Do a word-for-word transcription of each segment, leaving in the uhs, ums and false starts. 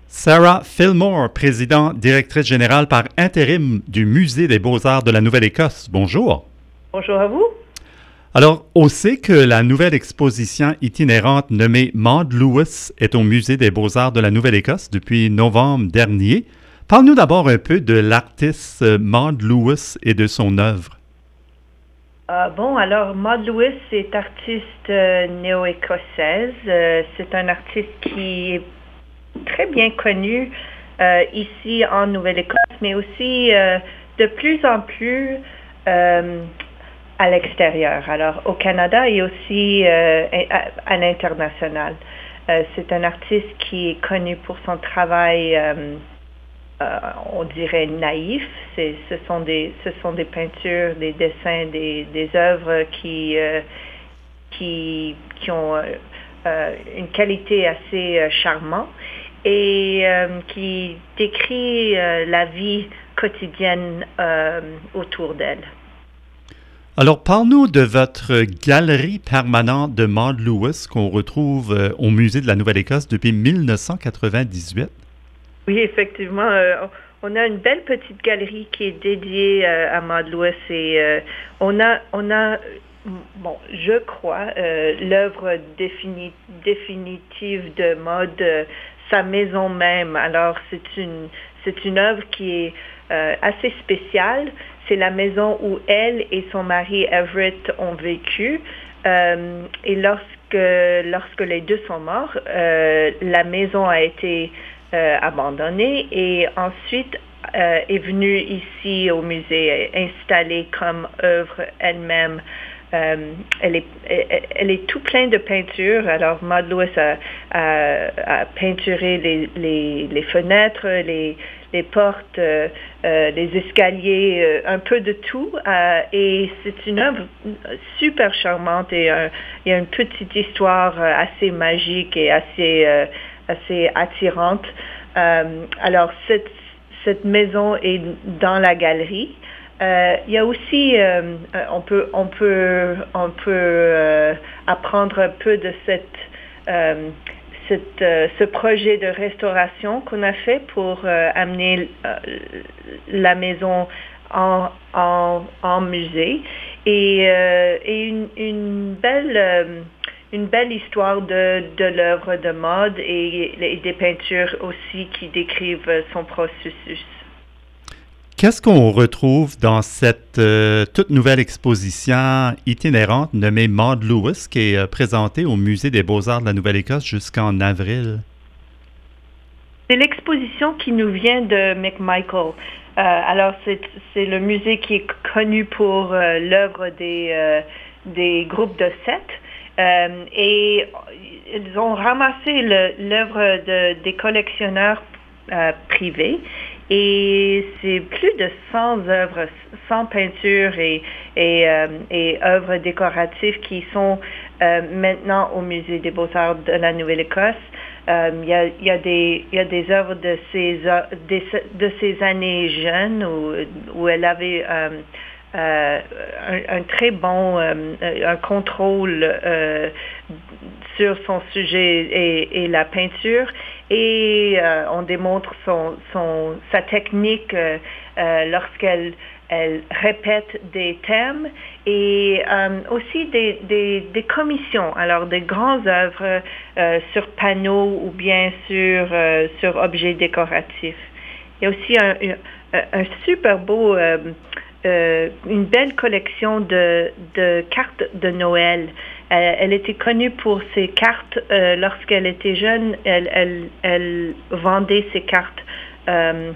Sarah Fillmore, présidente, directrice générale par intérim du Musée des beaux-arts de la Nouvelle-Écosse. Bonjour. Bonjour à vous. Alors, on sait que la nouvelle exposition itinérante nommée Maud Lewis est au Musée des beaux-arts de la Nouvelle-Écosse depuis novembre dernier. Parle-nous d'abord un peu de l'artiste Maud Lewis et de son œuvre. Euh, bon, alors Maud Lewis est artiste euh, néo-écossaise. Euh, c'est un artiste qui est très bien connu euh, ici en Nouvelle-Écosse, mais aussi euh, de plus en plus euh, à l'extérieur. Alors au Canada et aussi euh, à, à l'international. Euh, c'est un artiste qui est connu pour son travail, euh, euh, on dirait naïf. C'est, ce sont des, ce sont des peintures, des dessins, des, des œuvres qui, euh, qui, qui ont euh, une qualité assez euh, charmante et euh, qui décrit euh, la vie quotidienne euh, autour d'elle. Alors, parle-nous de votre galerie permanente de Maud Lewis qu'on retrouve euh, au Musée de la Nouvelle-Écosse depuis mille neuf cent quatre-vingt-dix-huit. Oui, effectivement. Euh, on a une belle petite galerie qui est dédiée euh, à Maud Lewis et euh, on a, on a, bon, je crois, euh, l'œuvre défini- définitive de Maud, euh, sa maison même. Alors, c'est une, c'est une œuvre qui est euh, assez spéciale. C'est la maison où elle et son mari Everett ont vécu. Euh, et lorsque, lorsque les deux sont morts, euh, la maison a été euh, abandonnée et ensuite euh, est venue ici au musée, installée comme œuvre elle-même. Euh, elle, est, elle, elle est tout plein de peintures. Alors, Maud Lewis a, a, a peinturé les, les, les fenêtres, les, les portes, euh, euh, les escaliers, euh, un peu de tout. Euh, et c'est une œuvre super charmante et euh, il y a une petite histoire assez magique et assez, euh, assez attirante. Euh, alors, cette, cette maison est dans la galerie. Euh, il y a aussi, euh, on peut, on peut, on peut euh, apprendre un peu de cette, euh, cette, euh, ce projet de restauration qu'on a fait pour euh, amener euh, la maison en, en, en musée et, euh, et une, une belle, euh, une belle histoire de, de l'œuvre de Maud et, et des peintures aussi qui décrivent son processus. Qu'est-ce qu'on retrouve dans cette euh, toute nouvelle exposition itinérante nommée Maud Lewis qui est euh, présentée au Musée des beaux-arts de la Nouvelle-Écosse jusqu'en avril? C'est l'exposition qui nous vient de McMichael. Euh, alors, c'est, c'est le musée qui est connu pour euh, l'œuvre des, euh, des groupes de sept. Euh, et ils ont ramassé le, l'œuvre de, des collectionneurs euh, privés. Et c'est plus de cent œuvres, cent peintures et, et, euh, et œuvres décoratives qui sont euh, maintenant au Musée des beaux-arts de la Nouvelle-Écosse. Euh, il y a, il y a des, il y a des œuvres de ces, de, de ces années jeunes où, où elle avait euh, euh, un, un très bon euh, un contrôle euh, sur son sujet et, et la peinture. Et euh, on démontre son, son, sa technique euh, euh, lorsqu'elle elle répète des thèmes et euh, aussi des, des, des commissions, alors des grandes œuvres euh, sur panneaux ou bien sur, euh, sur objets décoratifs. Il y a aussi un, un, un super beau, euh, euh, une belle collection de, de cartes de Noël. Elle, elle était connue pour ses cartes. Euh, lorsqu'elle était jeune, elle, elle, elle vendait ses cartes euh,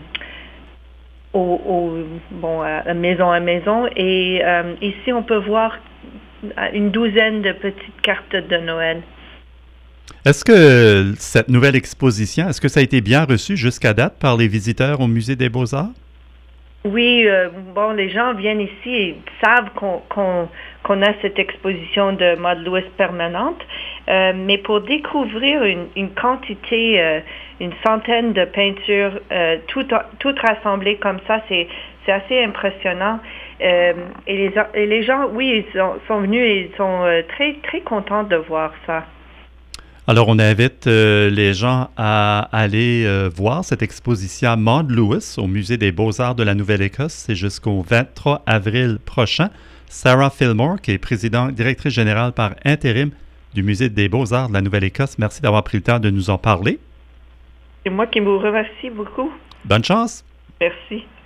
au, au, bon, à maison à maison. Et euh, ici, on peut voir une douzaine de petites cartes de Noël. Est-ce que cette nouvelle exposition, est-ce que ça a été bien reçu jusqu'à date par les visiteurs au Musée des beaux-arts? Oui, euh, bon, les gens viennent ici et savent qu'on, qu'on, qu'on a cette exposition de Maud Lewis permanente, euh, mais pour découvrir une, une quantité, euh, une centaine de peintures, euh, toutes tout rassemblées comme ça, c'est, c'est assez impressionnant. Euh, et, les, et les gens, oui, ils sont, sont venus et ils sont euh, très, très contents de voir ça. Alors, on invite euh, les gens à aller euh, voir cette exposition Maud Lewis au Musée des Beaux-Arts de la Nouvelle-Écosse. C'est jusqu'au vingt-trois avril prochain. Sarah Fillmore, qui est présidente, directrice générale par intérim du Musée des Beaux-Arts de la Nouvelle-Écosse, merci d'avoir pris le temps de nous en parler. C'est moi qui vous remercie beaucoup. Bonne chance. Merci.